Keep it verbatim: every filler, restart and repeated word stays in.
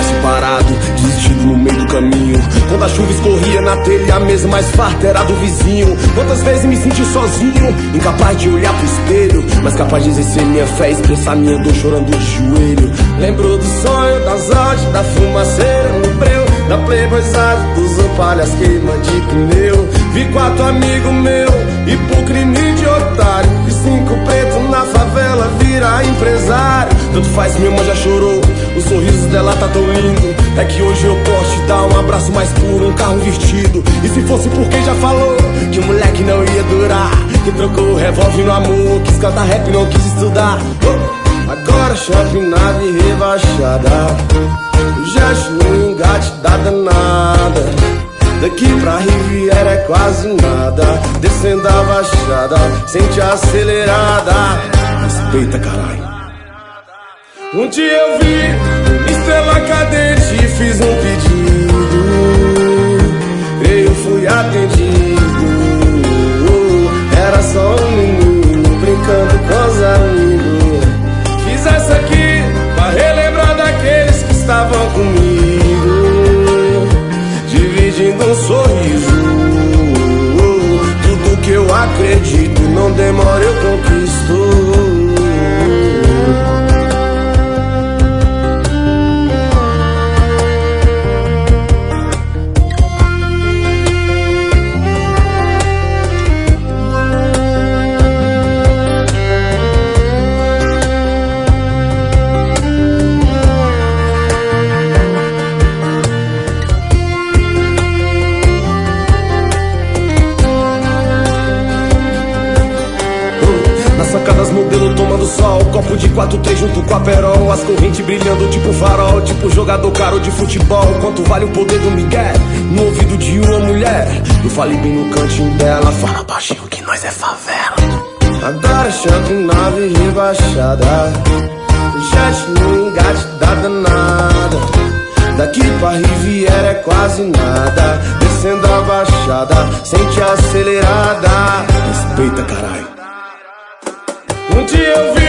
tivesse parado, desistido no meio do caminho. Quando a chuva escorria na telha, a mesa mais farta era do vizinho. Quantas vezes me senti sozinho, incapaz de olhar pro espelho, mas capaz de exercer minha fé, expressar minha dor chorando de joelho. Lembro do sonho, das odds, da fumaceira no breu, da playboyzada, dos opalhas queima de pneu. Vi quatro amigos meu e por crime de otário, e cinco pretos na favela vira empresário. Tanto faz, minha irmã já chorou, o sorriso dela tá tão lindo. É que hoje eu posso te dar um abraço mais puro, um carro vestido. E se fosse por quem já falou que o moleque não ia durar, que trocou o revólver no amor, quis cantar rap, não quis estudar. Oh, agora shopping, nave rebaixada, o gesto no engate da danada. Daqui pra Riviera é quase nada, descendo a baixada, sente a acelerada. Respeita, caralho. Um dia eu vi estrela cadente e fiz um pedido, eu fui atendido. Era só um menino brincando com os amigos. Fiz essa aqui pra relembrar daqueles que estavam comigo, dividindo um sorriso. Tudo que eu acredito, não demora, eu conquisto. Modelo tomando sol, copo de quatro três junto com a perol, as correntes brilhando tipo farol, tipo jogador caro de futebol. Quanto vale o poder do Miguel no ouvido de uma mulher? Eu falei bem no cantinho dela, fala baixinho que nós é favela. Agora shopping, nave rebaixada, jet no engate da danada. Daqui pra Riviera é quase nada, descendo a baixada, sente a acelerada. Respeita, caralho. Um dia eu vi